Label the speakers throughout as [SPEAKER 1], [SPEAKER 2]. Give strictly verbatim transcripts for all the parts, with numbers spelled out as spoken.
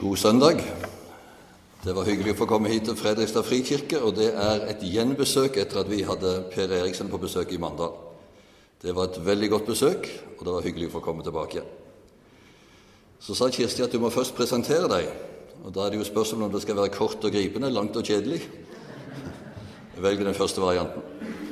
[SPEAKER 1] God søndag. Det var hyggelig å få komme hit til Fredrikstad Frikirke, og det er et gjenbesøk etter at vi hadde Per Eriksen på besøk i Mandal. Det var et veldig godt besøk, og det var hyggelig å få komme tilbake. Så sa Kirsti at du må først presentere deg, og da er det jo spørsmål om det skal være kort og gripende, langt og kjedelig. Jeg velger den første varianten.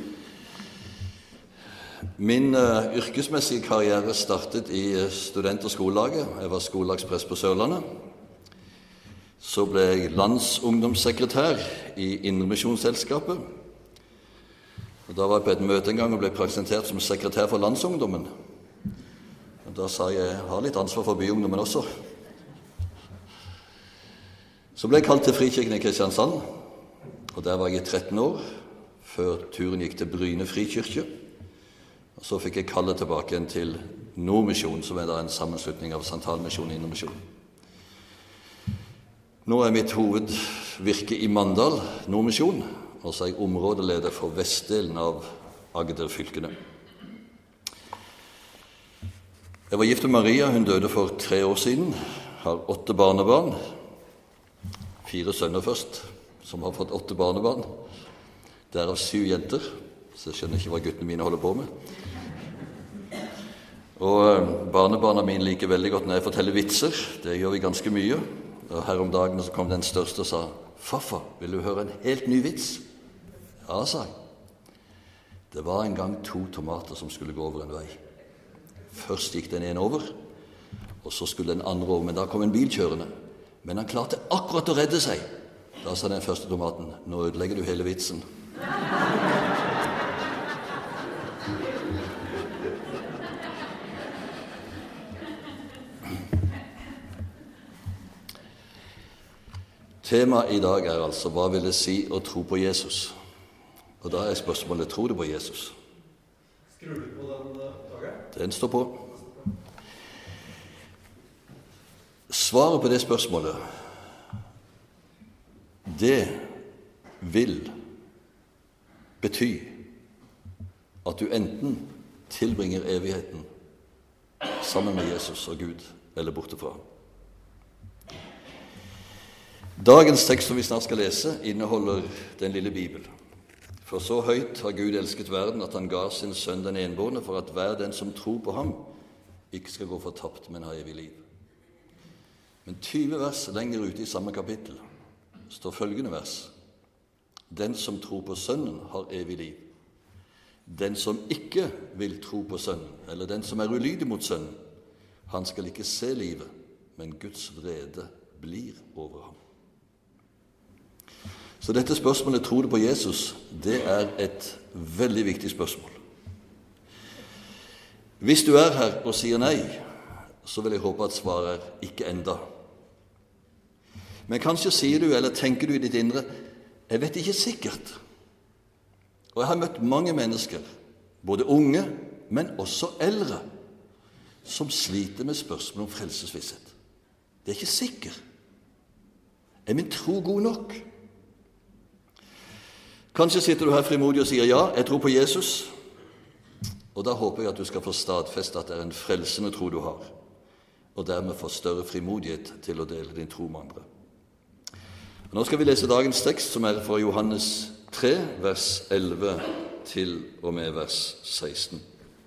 [SPEAKER 1] Min uh, yrkesmessige karriere startet i uh, student- og skolelaget. Jeg var skolelagsprest på Sørlandet. Så ble jeg landsungdomssekretær i Indremisjonsselskapet. Og da var jeg på et møte en gang og ble presentert som sekretær for landsungdommen. Og da sa jeg jeg har litt ansvar for byungdommen også. Så ble jeg kalt til Frikirken i Kristiansand, og der var jeg i tretten år, før turen gikk til Bryne Frikirke. Og så fikk jeg kalle tilbake igjen til Nordmisjon, som er da en sammenslutning av Santalmisjon og Indremisjon. Nå er mitt hovedvirke i Mandal, Nordmisjon, og så er jeg områdeleder for vestdelen av Agder-fylkene. Jeg var gift med Maria, hun døde for tre år siden, har åtte barnebarn, fire sønner først, som har fått åtte barnebarn, derav syv jenter, så jeg skjønner ikke hva guttene mine holder på med. Og barnebarna mine liker veldig godt når jeg forteller vitser, det gjør vi ganske mye. Og her om dagen så kom den største og sa, «Faffa, vil du høre en helt ny vits?» «Ja», sa jeg. Det var en gang to tomater som skulle gå over en vei. Først gikk den ene over, og så skulle den andre over, men da kom en bil kjørende. Men han klarte akkurat å redde seg. Da sa den første tomaten, «Nå ødelegger du hele vitsen.» Temaet i dag er altså, hva vil det si å tro på Jesus? Og da er spørsmålet, tror du på Jesus?
[SPEAKER 2] Skrur du på den dagen?
[SPEAKER 1] Den står på. Svaret på det spørsmålet, det vil bety at du enten tilbringer evigheten sammen med Jesus og Gud, eller borte fra ham. Dagens tekst som vi snart skal lese, inneholder den lille Bibel. For så høyt har Gud elsket verden at han ga sin sønn den enbårne, for at hver den som tror på ham ikke skal gå fortapt, men ha evig liv. Men tyve vers lenger ute i samme kapittel står følgende vers. Den som tror på sønnen har evig liv. Den som ikke vil tro på sønnen, eller den som er ulydig mot sønnen, han skal ikke se livet, men Guds vrede blir over ham. Så dette spørsmålet, tror du på Jesus, det er et veldig viktig spørsmål. Hvis du er her og sier nei, så vil jeg håpe at svaret er ikke enda. Men kanskje sier du, eller tenker du i ditt indre, jeg vet ikke sikkert. Og jeg har møtt mange mennesker, både unge, men også eldre, som sliter med spørsmål om frelsesvisshet. Det er ikke sikker. Er min tro god nok? Kanskje sitter du her frimodig og sier ja, jeg tror på Jesus, og da håper jeg at du skal få stadfeste at det er en frelsende tro du har, og dermed få større frimodighet til å dele din tro med andre. Og nå skal vi lese dagens tekst, som er fra Johannes tre, vers elleve til og med vers seksten.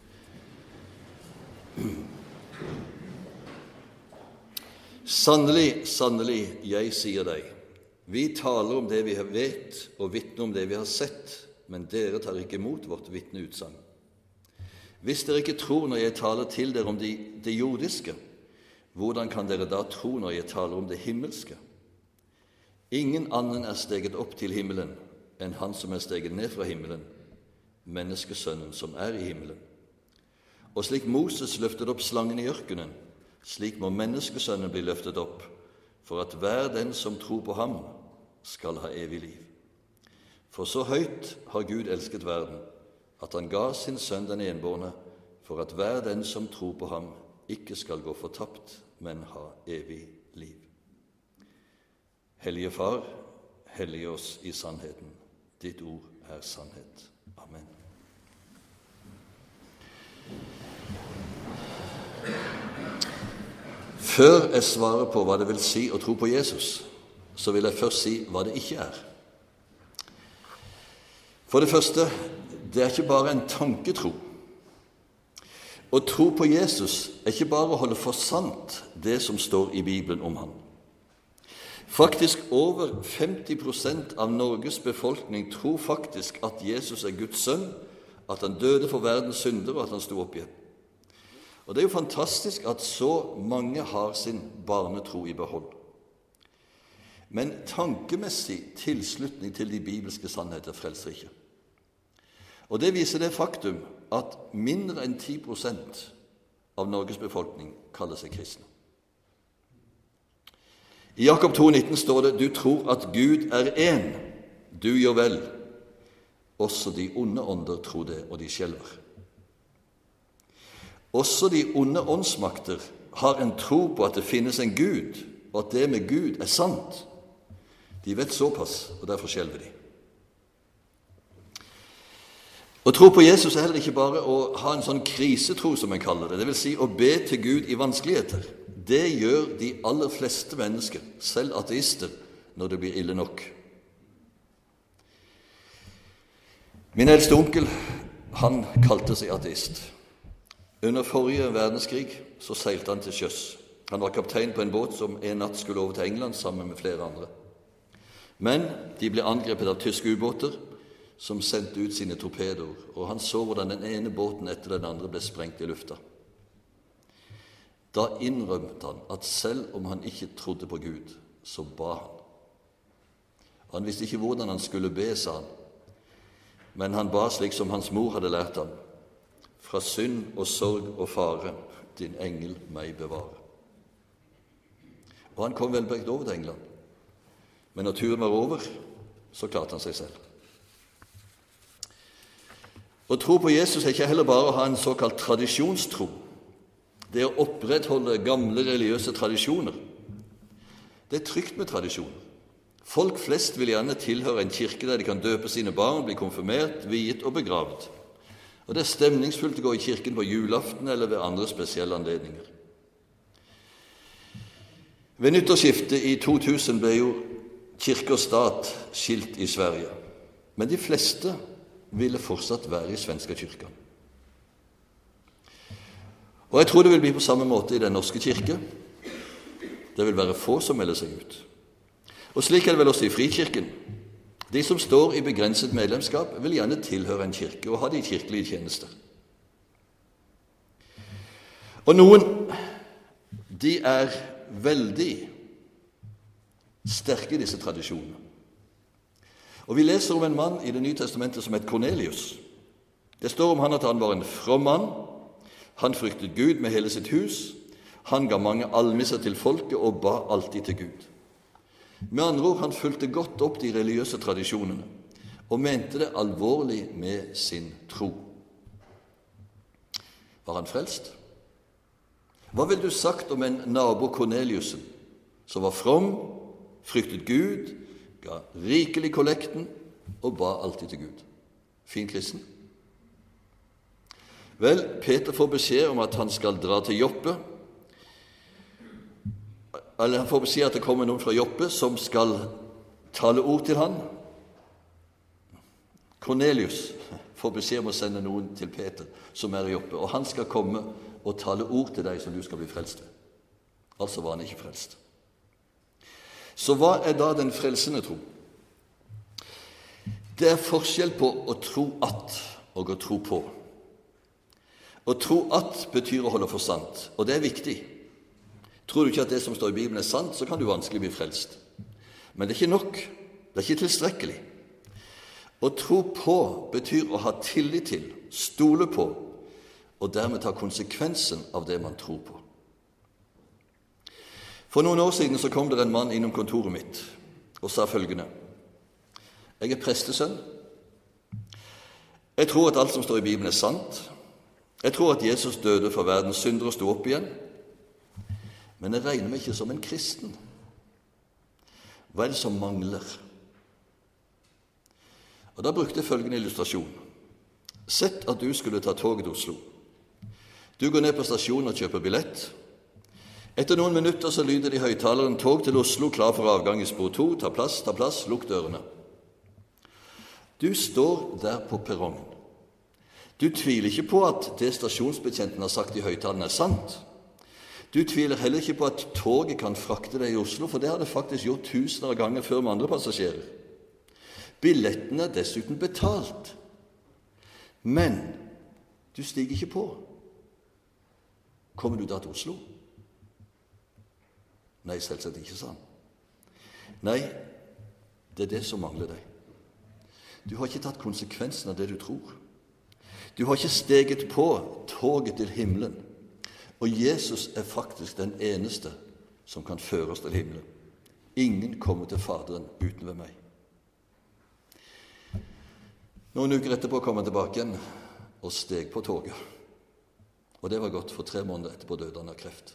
[SPEAKER 1] Sannelig, sannelig, jeg sier deg, vi taler om det vi vet, og vitner om det vi har sett, men dere tar ikke imot vårt vitneutsagn. Hvis dere ikke tror når jeg taler til dere om det, det jordiske, hvordan kan dere da tro når jeg taler om det himmelske? Ingen annen er steget opp til himmelen enn han som er steget ned fra himmelen, menneskesønnen som er i himmelen. Og slik Moses løftet opp slangen i ørkenen, slik må menneskesønnen bli løftet opp, for at hver den som tror på ham skal ha evig liv. For så høyt har Gud elsket verden, at han ga sin sønn den enbårne, for at hver den som tror på ham ikke skal gå fortapt, men ha evig liv. Hellige Far, hellige oss i sannheten. Ditt ord er sannhet. Amen. Før jeg svarer på hva det vil si å tro på Jesus, så vil jeg først si hva det ikke er. For det første, det er ikke bare en tanketro. Å tro på Jesus er ikke bare å holde for sant det som står i Bibelen om ham. Faktisk over femti prosent av Norges befolkning tror faktisk at Jesus er Guds sønn, at han døde for verdens synder, og at han sto opp igjen. Og det er jo fantastisk at så mange har sin barnetro i behold. Men tankemessig tilslutning til de bibelske sannheter frelser ikke. Og det viser det faktum at mindre enn ti prosent av Norges befolkning kaller seg kristne. I Jakob to nitten står det: Du tror at Gud er én, du gjør vel. Også de onde ånder tror det, og de skjelver. Også de onde åndsmakter har en tro på at det finnes en Gud, og at det med Gud er sant. De vet såpass, og derfor skjelver de. Å tro på Jesus er heller ikke bare å ha en sånn krisetro, som jeg kaller det, det vil si å be til Gud i vanskeligheter. Det gjør de aller fleste mennesker, selv ateister, når det blir ille nok. Min eldste onkel, han kalte seg ateist. Under forrige verdenskrig så seilte han til sjøs. Han var kaptein på en båt som en natt skulle over til England sammen med flere andre. Men de ble angrepet av tyske ubåter som sendte ut sine torpedoer, og han så hvordan den ene båten etter den andre ble sprengt i lufta. Da innrømte han at selv om han ikke trodde på Gud, så ba han. Han visste ikke hvordan han skulle be, sa han, men han ba slik som hans mor hadde lært ham: Fra synd og sorg og fare, din engel meg bevare. Og han kom velberget over til England, men når turen var over, så klarte han seg selv. Å tro på Jesus er ikke heller bare å ha en såkalt tradisjonstro. Det å opprettholde gamle religiøse tradisjoner. Det er trygt med tradisjoner. Folk flest vil gjerne tilhøre en kirke der de kan døpe sine barn, bli konfirmert, viet og begravet. Og det er stemningsfullt å gå i kirken på julaften eller ved andre spesielle anledninger. Ved nyttårsskiftet i to tusen ble jo kirke og stat skilt i Sverige, men de fleste ville fortsatt være i svenska kyrkan. Og jeg tror det vil bli på samme måte i den norske kirke. Det vil være få som melder seg ut. Og slik er det vel også i frikirken. De som står i begrenset medlemskap vil gjerne tilhøre en kirke og ha de kirkelige tjenester. Og noen, de er veldig sterke i disse tradisjonene. Og vi leser om en mann i Det nye testamentet som het Kornelius. Det står om han at han var en from mann. Han fryktet Gud med hele sitt hus. Han ga mange almisser til folket og ba alltid til Gud. Med andre ord, han fulgte godt opp de religiøse tradisjonene og mente det alvorlig med sin tro. Var han frelst? Hva ville du sagt om en nabo Korneliusen, som var from, fryktet Gud, ga rikelig kollekten og ba alltid til Gud? Fin kristen? Vel, Peter får beskjed om at han skal dra til Joppe. Eller han får beskjed at det kommer noen fra Joppe som skal tale ord til han. Kornelius får beskjed om å sende noen til Peter som er i Joppe, og han skal komme og tale ord til deg som du skal bli frelst ved. Altså var han ikke frelst. Så hva er da den frelsende tro? Det er forskjell på å tro at og å tro på. Å tro at betyr å holde for sant, og det er viktig. Tror du ikke at det som står i Bibelen er sant, så kan du vanskelig bli frelst. Men det er ikke nok, det er ikke tilstrekkelig. Å tro på betyr å ha tillit til, stole på, og dermed ta konsekvensen av det man tror på. For noen år siden så kom det en mann innom kontoret mitt og sa følgende: Jeg er prestesønn. Jeg tror at alt som står i Bibelen er sant. Jeg tror at Jesus døde for verdens synder og sto opp igjen. Men jeg regner meg ikke som en kristen. Hva er det som mangler? Og da brukte jeg følgende illustrasjon. Sett at du skulle ta toget til Oslo. Du går ned på stasjonen og kjøper billett. Etter noen minutter så lyder det i høyttaleren: tog til Oslo, klar for avgang i spor to, ta plass, ta plass, lukk dørene. Du står der på perrongen. Du tviler ikke på at det stasjonsbetjenten har sagt i høyttaleren er sant. Du tviler heller ikke på at toget kan frakte deg i Oslo, for det har det faktisk gjort tusener av ganger før med andre passasjerer. Billetten er dessuten betalt. Men du stiger ikke på. Kommer du da til Oslo? Nei, selvsagt ikke, sa han. Nei, det er det som mangler deg. Du har ikke tatt konsekvensen av det du tror. Du har ikke steget på toget til himmelen. Og Jesus er faktisk den eneste som kan føre oss til himmelen. Ingen kommer til Faderen uten ved meg. Noen uker etterpå kom han tilbake igjen og steg på toget. Og det var godt, for tre måneder etterpå døde han av kreft.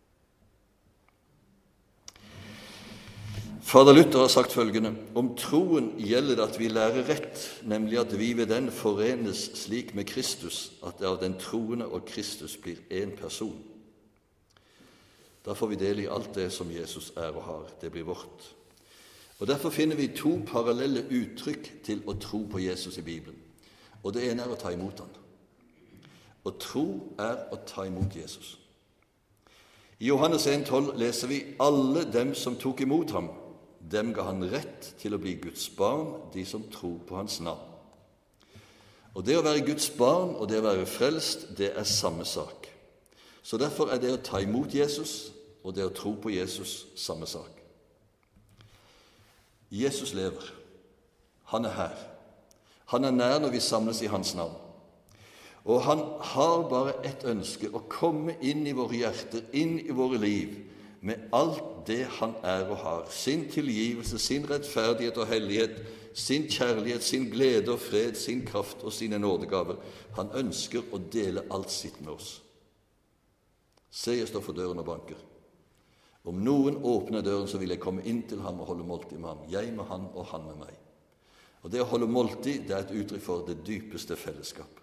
[SPEAKER 1] Fader Luther har sagt følgende: om troen gjelder det at vi lærer rett, nemlig at vi ved den forenes slik med Kristus, at det av den troende og Kristus blir en person. Da får vi del i alt det som Jesus er og har. Det blir vårt. Og derfor finner vi to parallelle uttrykk til å tro på Jesus i Bibelen. Og det ene er å ta imot han. Å tro er å ta imot Jesus. I Johannes en tolv leser vi: alle dem som tok imot ham, dem ga han rett til å bli Guds barn, de som tror på hans navn. Og det å være Guds barn og det å være frelst, det er samme sak. Så derfor er det å ta imot Jesus og det å tro på Jesus samme sak. Jesus lever. Han er her. Han er nær når vi samles i hans navn. Og han har bare ett ønske: å komme inn i våre hjerter, inn i våre liv, med alt det han er og har. Sin tilgivelse, sin rettferdighet og hellighet, sin kjærlighet, sin glede og fred, sin kraft og sine nådegaver. Han ønsker å dele alt sitt med oss. Se, jeg står for døren og banker. Om noen åpner døren, så vil jeg komme inn til ham og holde måltid med ham. Jeg med han og han med meg. Og det å holde måltid, det er et uttrykk for det dypeste fellesskap.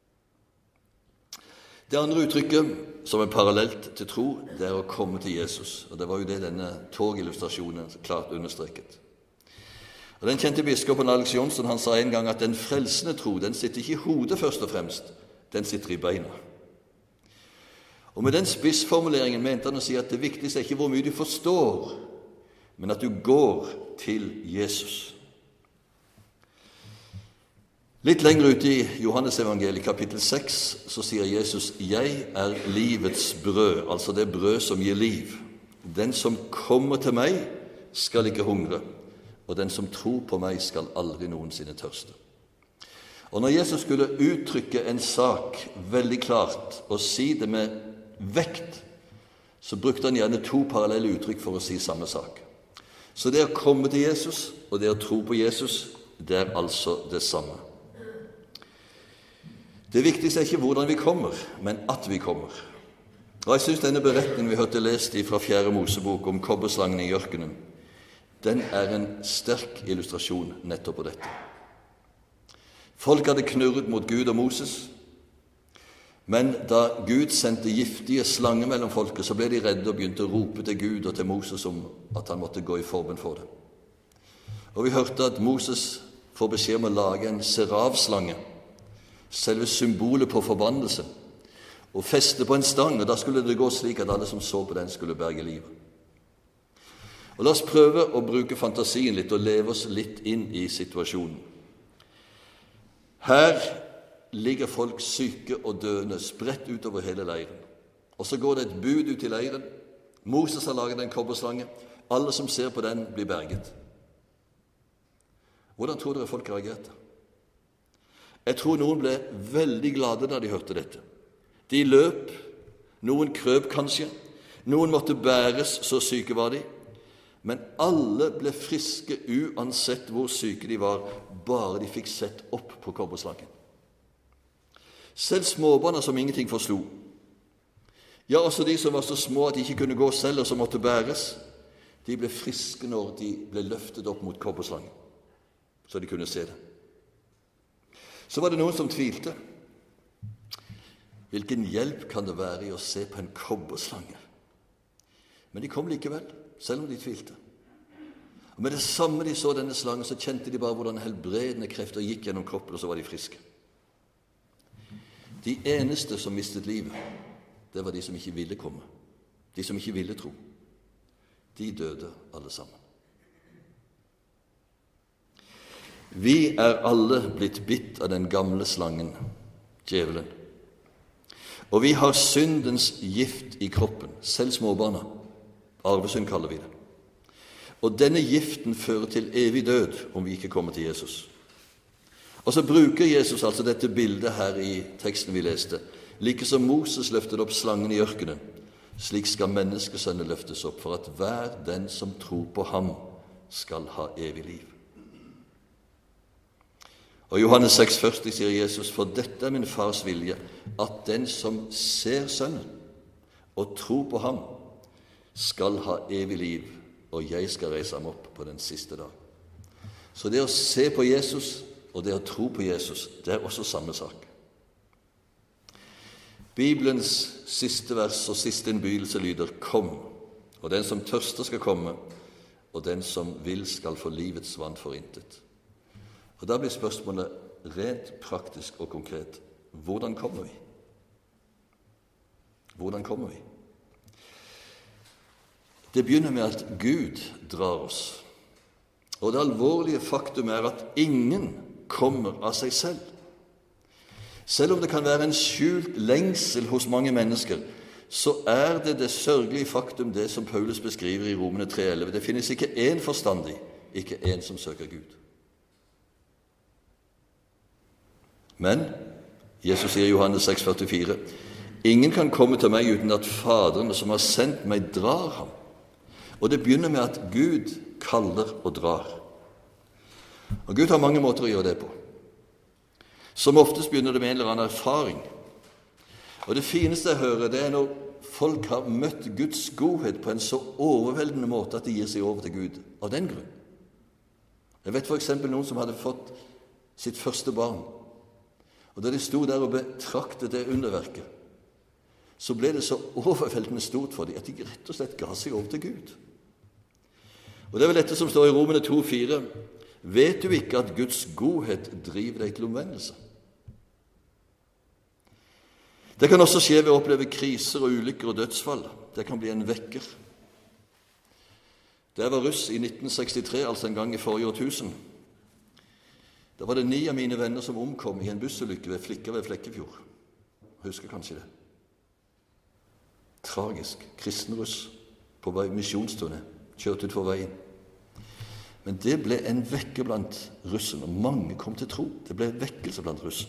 [SPEAKER 1] Det andre uttrykket, som er parallelt til tro, det er å komme til Jesus. Og det var jo det denne togillustrasjonen klart understreket. Og den kjente biskopen Alex Jonsson, han sa en gang at den frelsende tro, den sitter ikke i hodet først og fremst, den sitter i beina. Og med den spissformuleringen mente han å si at det viktigste er ikke hvor mye du forstår, men at du går til Jesus. Litt lenger ute i Johannes evangeliet kapittel seks så sier Jesus: jeg er livets brød, altså det brød som gir liv. Den som kommer til meg skal ikke hungre, og den som tror på meg skal aldri noensinne tørste. Og når Jesus skulle uttrykke en sak veldig klart og si det med vekt, så brukte han gjerne to parallelle uttrykk for å si samme sak. Så det å komme til Jesus og det å tro på Jesus, det er altså det samme. Det viktigste er ikke hvordan vi kommer, men at vi kommer. Og jeg synes denne beretningen vi hørte lest fra fjerde Mosebok om kobberslangen i ørkenen, den er en sterk illustrasjon nettopp på dette. Folk hadde knurret mot Gud og Moses, men da Gud sendte giftige slanger mellom folket, så ble de redde og begynte å rope til Gud og til Moses om at han måtte gå i forbønn for det. Og vi hørte at Moses får beskjed om å lage en seravslange, selve symbolet på forbannelse, og feste på en stang, og da skulle det gå slik at alle som så på den skulle berge livet. Og la oss prøve å bruke fantasien litt og leve oss litt inn i situasjonen. Her ligger folk syke og døende spredt utover hele leiren. Og så går det et bud ut i leiren. Moses har laget en kobberslange. Alle som ser på den blir berget. Hvordan tror dere folk reagerte? Jeg tror noen ble veldig glade da de hørte dette. De løp, noen krøp kanskje, noen måtte bæres, så syke var de. Men alle ble friske uansett hvor syke de var, bare de fikk sett opp på kobberslangen. Selv småbarna som ingenting forsto, ja, også de som var så små at de ikke kunne gå selv og som måtte bæres, de ble friske når de ble løftet opp mot kobberslangen, så de kunne se det. Så var det noen som tvilte. Hvilken hjelp kan det være i å se på en kobberslange? Men de kom likevel, selv om de tvilte. Og med det samme de så denne slangen, så kjente de bare hvordan helbredende krefter gikk gjennom kroppen, og så var de friske. De eneste som mistet livet, det var de som ikke ville komme. De som ikke ville tro. De døde alle sammen. Vi er alle blitt bitt av den gamle slangen, djevelen. Og vi har syndens gift i kroppen, selv småbarna. Arvesynd kaller vi det. Og denne giften fører til evig død om vi ikke kommer til Jesus. Og så bruker Jesus altså dette bildet her i teksten vi leste. Like som Moses løftet opp slangen i ørkenen, slik skal menneskesønnen løftes opp, for at hver den som tror på ham skal ha evig liv. Og i Johannes seks førti sier Jesus, for dette er min fars vilje, at den som ser sønnen og tror på ham, skal ha evig liv, og jeg skal reise ham opp på den siste dag. Så det å se på Jesus og det å tro på Jesus, det er også samme sak. Bibelens siste vers og siste innbydelse lyder, kom, og den som tørster skal komme, og den som vil skal få livets vann for intet. Og da blir spørsmålet rent praktisk og konkret. Hvordan kommer vi? Hvordan kommer vi? Det begynner med at Gud drar oss. Og det alvorlige faktum er at ingen kommer av seg selv. Selv om det kan være en skjult lengsel hos mange mennesker, så er det det sørgelige faktum det som Paulus beskriver i Romerne tre elleve. Det finnes ikke én forstandig, ikke én som søker Gud. Men Jesus sier i Johannes seks førtifire, ingen kan komme til meg uten at Faderen som har sendt meg drar ham. Og det begynner med at Gud kaller og drar. Og Gud har mange måter å gjøre det på. Som oftest begynner det med en eller annen erfaring. Og det fineste jeg hører, det er når folk har møtt Guds godhet på en så overveldende måte at de gir seg over til Gud av den grunn. Jeg vet for eksempel noen som hadde fått sitt første barn. Og da de sto der og betraktet det underverket, så ble det så overveldende stort for dem at de rett og slett ga seg over til Gud. Og det er vel dette som står i Romerne to fire. Vet du ikke at Guds godhet driver deg til omvendelse? Det kan også skje ved å oppleve kriser og ulykker og dødsfall. Det kan bli en vekker. Da jeg var russ i nitten sekstitre, altså en gang i forrige årtusen, da var det ni av mine venner som omkom i en bussulykke ved Flikka ved Flekkefjord. Husker kanskje det. Tragisk. Kristenruss på vei misjonsturné. Kjørt ut for veien. Men det ble en vekke blant russen, og mange kom til tro. Det ble en vekkelse blant russen.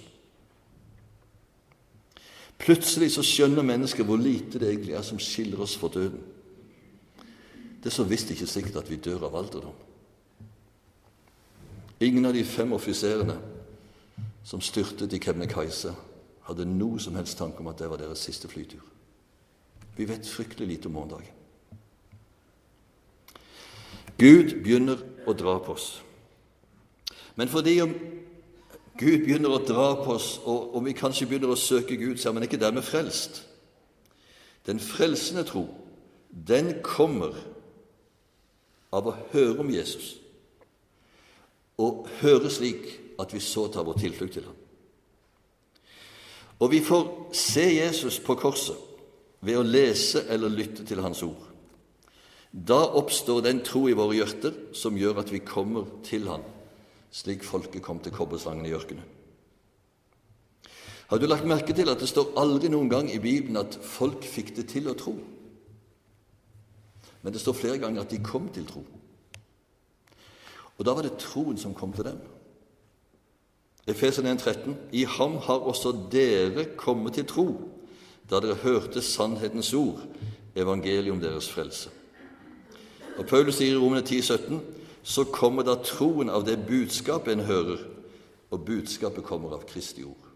[SPEAKER 1] Plutselig så skjønner mennesker hvor lite det egentlig er som skiller oss for døden. Det er så visst ikke sikkert at vi dør av alderdom. Ingen av de fem offiserene som styrtet i Kebnekaise hadde noe som helst tanke om at det var deres siste flytur. Vi vet fryktelig lite om morgendagen. Gud begynner å dra på oss. Men fordi om Gud begynner å dra på oss, og om vi kanskje begynner å søke Gud, så er man ikke dermed frelst. Den frelsende tro, den kommer av å høre om Jesus, og høre slik at vi så tar vår tilflukt til ham. Og vi får se Jesus på korset ved å lese eller lytte til hans ord. Da oppstår den tro i våre hjerter som gjør at vi kommer til ham, slik folket kom til kobberslangen i ørkenen. Har du lagt merke til at det står aldri noen gang i Bibelen at folk fikk det til å tro? Men det står flere ganger at de kom til tro. Og da var det troen som kom til dem. Efeserne en tretten. I ham har også dere kommet til tro, da dere hørte sannhetens ord, evangelium deres frelse. Og Paulus sier i Romerne ti sytten, så kommer da troen av det budskapet en hører, og budskapet kommer av Kristi ord.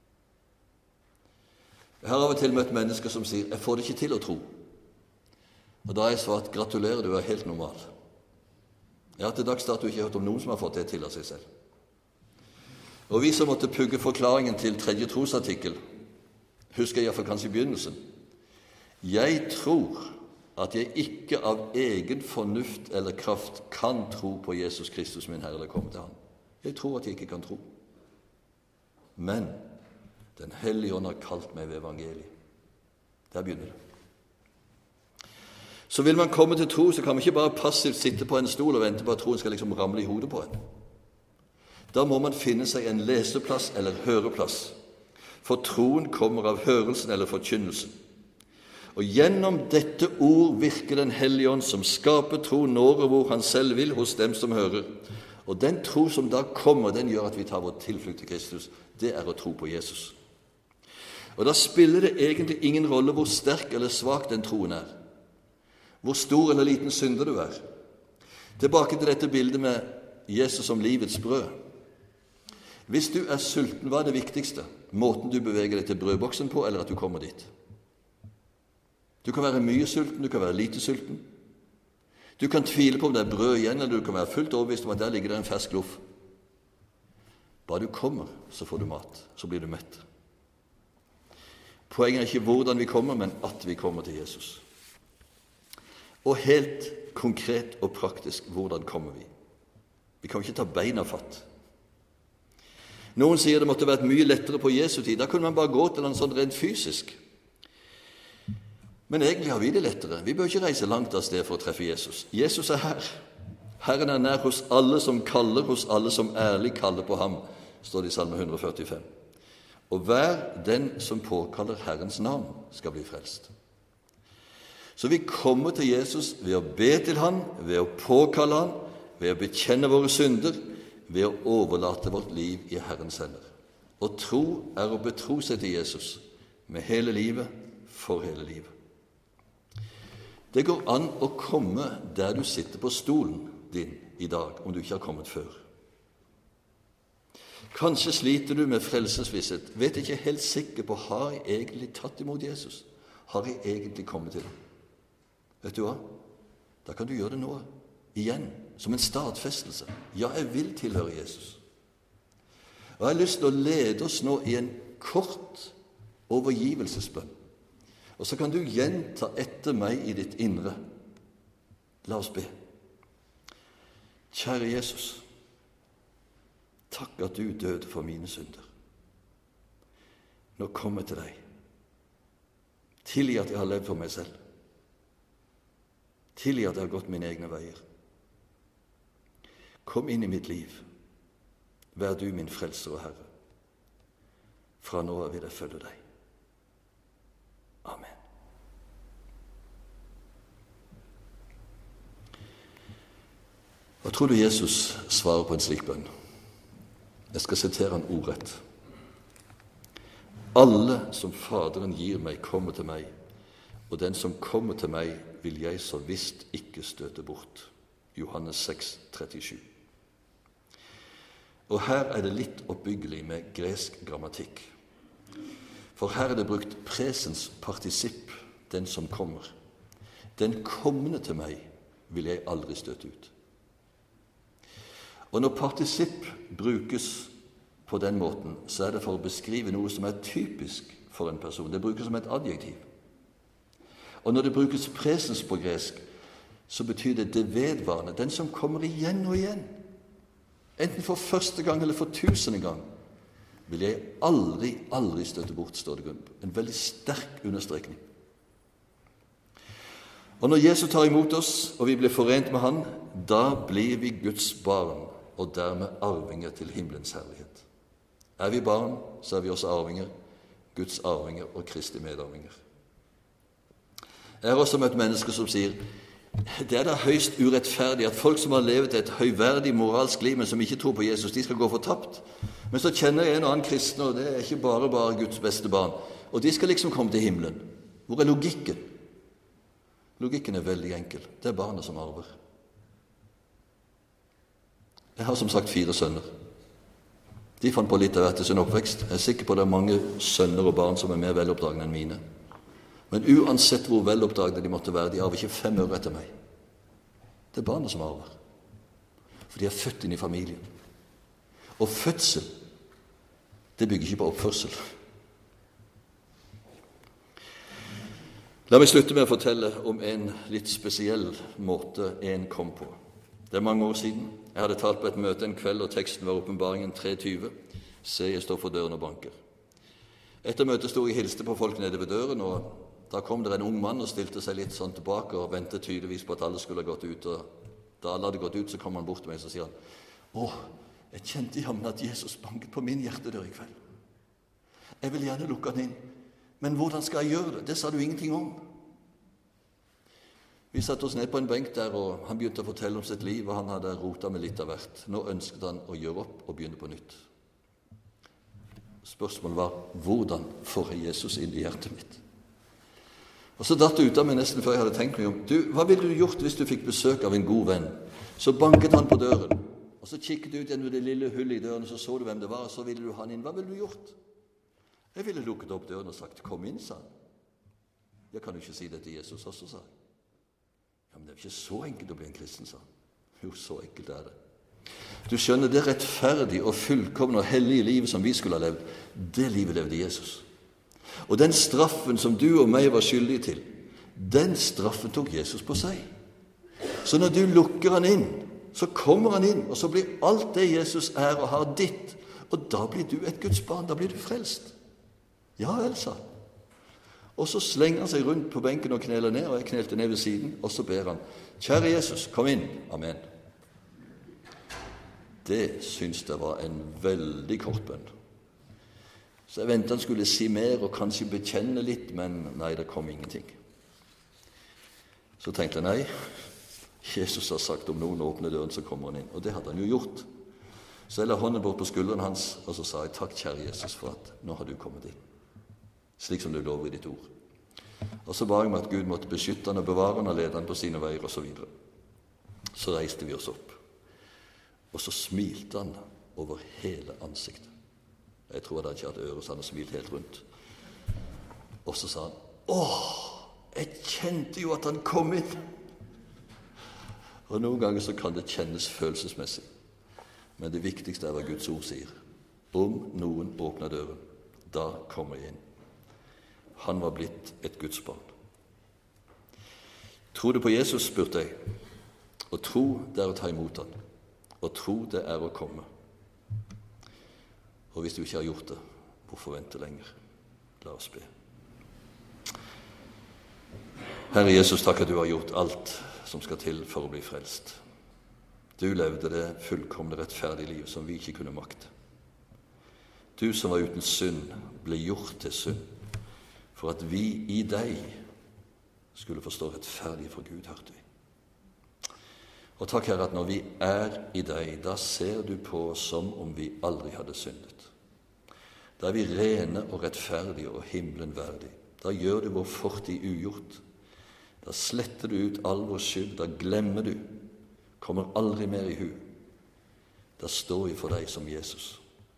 [SPEAKER 1] Jeg har av og til møtt mennesker som sier, jeg får det ikke til å tro. Og da har jeg svart, gratulerer, du er helt normal. Jeg har til dags dato ikke hørt om noen som har fått det til av seg selv. Og vi som måtte pugge forklaringen til tredje trosartikkel, husker jeg i hvert fall kanskje i begynnelsen. Jeg tror at jeg ikke av egen fornuft eller kraft kan tro på Jesus Kristus, min Herre, eller komme til ham. Jeg tror at jeg ikke kan tro. Men Den hellige ånd har kalt meg ved evangeliet. Der begynner det. Så vil man komme til tro, så kan man ikke bare passivt sitte på en stol og vente på at troen skal liksom ramle i hodet på en. Da må man finne seg en leseplass eller høreplass. For troen kommer av hørelsen eller forkynnelsen. Og gjennom dette ord virker Den hellige ånd, som skaper tro når og hvor han selv vil hos dem som hører. Og den tro som da kommer, den gjør at vi tar vår tilflukt til Kristus. Det er å tro på Jesus. Og da spiller det egentlig ingen rolle hvor sterk eller svak den troen er. Hvor stor eller liten synder du er. Tilbake til dette bildet med Jesus som livets brød. Hvis du er sulten, hva er det viktigste? Måten du beveger deg til brødboksen på, eller at du kommer dit? Du kan være mye sulten, du kan være lite sulten. Du kan tvile på om det er brød igjen, eller du kan være fullt overbevist om at der ligger det en fersk loff. Bare du kommer, så får du mat. Så blir du mett. Poenget er ikke hvordan vi kommer, men at vi kommer til Jesus. Og helt konkret og praktisk, hvordan kommer vi? Vi kan ikke ta beina fatt. Noen sier det måtte vært mye lettere på Jesu tid. Da kunne man bare gå til han sånn rent fysisk. Men egentlig har vi det lettere. Vi bør ikke reise langt av sted for å treffe Jesus. Jesus er her. Herren er nær hos alle som kaller, hos alle som ærlig kaller på ham, står det i Salme hundre førtifem. Og hver den som påkaller Herrens navn, skal bli frelst. Så vi kommer til Jesus ved å be til han, ved å påkalle han, ved å bekjenne våre synder, ved å overlate vårt liv i Herrens hender. Og tro er å betro seg til Jesus med hele livet, for hele livet. Det går an å komme der du sitter på stolen din i dag, om du ikke har kommet før. Kanskje sliter du med frelsesvisshet, vet ikke helt sikker på, har jeg egentlig tatt imot Jesus? Har jeg egentlig kommet til ham? Vet du hva? Da kan du gjøre det nå, igjen, som en stadfestelse. Ja, jeg vil tilhøre Jesus. Og jeg har lyst til å lede oss nå i en kort overgivelsesbønn. Og så kan du gjenta etter meg i ditt indre. La oss be. Kjære Jesus, takk at du døde for mine synder. Nå kommer jeg til deg. Tilgi at jeg har levd for meg selv. Tilgi at jeg har gått mine egne veier. Kom inn i mitt liv. Vær du min frelser og Herre. Fra nå av vil jeg følge deg. Amen. Hva tror du Jesus svarer på en slik bønn? Jeg skal sitere han ordrett. Alle som Faderen gir meg, kommer til meg, og den som kommer til meg, vil jeg så visst ikke støte bort. Johannes seks, trettisju. Og her er det litt oppbyggelig med gresk grammatikk. For her er det brukt presens partisipp, den som kommer. Den kommende til meg vil jeg aldri støte ut. Og når partisipp brukes på den måten, så er det for å beskrive noe som er typisk for en person. Det brukes som et adjektiv. Og når det brukes presens på gresk, så betyr det det vedvarende, den som kommer igjen og igjen. Enten for første gang eller for tusende gang, vil jeg aldri, aldri støtte bort, står det. En veldig sterk understrekning. Og når Jesus tar imot oss, og vi blir forent med han, da blir vi Guds barn, og dermed arvinger til himmelens herlighet. Er vi barn, så er vi også arvinger, Guds arvinger og Kristi medarvinger. Jeg har også møtt mennesker som sier, det er da høyst urettferdig at folk som har levet et høyverdig moralsk liv, men som ikke tror på Jesus, de skal gå fortapt. Men så kjenner jeg en og annen kristne, og det er ikke bare bare Guds beste barn. Og de skal liksom komme til himmelen. Hvor er logikken? Logikken er veldig enkel. Det er barnet som arver. Jeg har som sagt fire sønner. De fant på litt av hvert i sin oppvekst. Jeg er sikker på at det er mange sønner og barn som er mer veloppdragne enn mine. Men uansett hvor veloppdragne de måtte være, de arver ikke fem øre etter meg. Det er barnet som arver. For de er født inn i familien. Og fødsel, det bygger ikke på oppførsel. La meg slutte med å fortelle om en litt spesiell måte en kom på. Det er mange år siden. Jeg hadde talt på et møte en kveld, og teksten var åpenbaringen tre tyve. Se, jeg står for døren og banker. Etter møtet sto jeg hilste på folk nede ved døren, og da kom det en ung mann og stilte seg litt sånn tilbake og ventet tydeligvis på at alle skulle ha gått ut. Og da alle hadde gått ut, så kom han bort til meg og så sier han, å, jeg kjente jammen at Jesus banket på min hjertedør i kveld. Jeg vil gjerne lukke han inn, men hvordan skal jeg gjøre det? Det sa du ingenting om. Vi satt oss ned på en benk der, og han begynte å fortelle om sitt liv, og han hadde rotet med litt av hvert. Nå ønsket han å gjøre opp og begynne på nytt. Spørsmålet var, hvordan får jeg Jesus inn i hjertet mitt? Og så datt det ut av meg nesten før jeg hadde tenkt meg om. Du, hva ville du gjort hvis du fikk besøk av en god venn? Så banket han på døren, og så kikket du ut gjennom det lille hullet i døren, og så så du hvem det var, og så ville du ha han inn. Hva ville du gjort? Jeg ville lukket opp døren og sagt, kom inn, sa han. Jeg kan jo ikke si det til Jesus også, sa han. Ja, men det er ikke så enkelt å bli en kristen, sa han. Jo, så enkelt er det. Du skjønner, det rettferdige og fullkomne og hellige livet som vi skulle ha levd, det livet levde Jesus. Og den straffen som du og meg var skyldige til, den straffen tok Jesus på seg. Så når du lukker han inn, så kommer han inn, og så blir alt det Jesus er og har ditt, og da blir du et Guds barn, da blir du frelst. Ja, vel, sa han. Og så slenger han seg rundt på benken og kneler ned, og jeg knelte ned ved siden, og så ber han, kjære Jesus, kom inn, amen. Det syns jeg var en veldig kort bønn. Så jeg ventet han skulle si mer og kanskje bekjenne litt, men nei, det kom ingenting. Så tenkte jeg, nei, Jesus har sagt om noen åpner døren, så kommer han inn. Og det hadde han jo gjort. Så jeg la hånden bort på skulderen hans, og så sa jeg, takk kjære Jesus for at nå har du kommet inn. Slik som du lover i ditt ord. Og så ba jeg meg at Gud måtte beskytte han og bevare han og lede han på sine veier og så videre. Så reiste vi oss opp. Og så smilte han over hele ansiktet. Jeg tror han hadde ikke hatt ører, så han hadde smilt helt rundt. Og så sa han, åh, jeg kjente jo at han kom inn. Og noen ganger så kan det kjennes følelsesmessig. Men det viktigste er hva Guds ord sier. Om noen åpner døren, da kommer jeg inn. Han var blitt et Guds barn. Tror du på Jesus, spurte jeg. Og tro det er å ta imot han. Og tro det er å komme. Og hvis du ikke har gjort det, hvorfor vente lenger? La oss be. Herre Jesus, takk at du har gjort alt som skal til for å bli frelst. Du levde det fullkomne rettferdige liv som vi ikke kunne makte. Du som var uten synd, ble gjort til synd, for at vi i deg skulle forstå rettferdige for Gud, hørte vi. Og takk, Herre, at når vi er i deg, da ser du på oss som om vi aldri hadde syndet. Da er vi rene og rettferdige og himmelen verdig. Da gjør du vår fortid ugjort. Da sletter du ut all vår skyld, da glemmer du, kommer aldri mer i hu. Da står vi for deg som Jesus.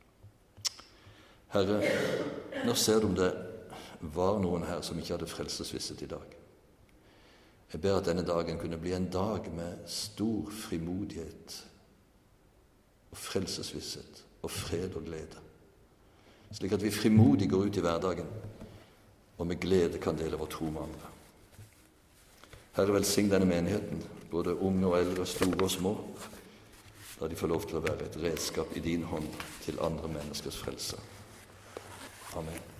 [SPEAKER 1] Herre, nå ser du om det var noen her som ikke hadde frelsesvisshet i dag. Jeg ber at denne dagen kunne bli en dag med stor frimodighet og frelsesvisshet og fred og glede, slik at vi frimodig går ut i hverdagen og med glede kan dele vår tro med andre. Herre, velsign denne menigheten, både unge og eldre, store og små, da de får lov til å være et redskap i din hånd til andre menneskers frelse. Amen.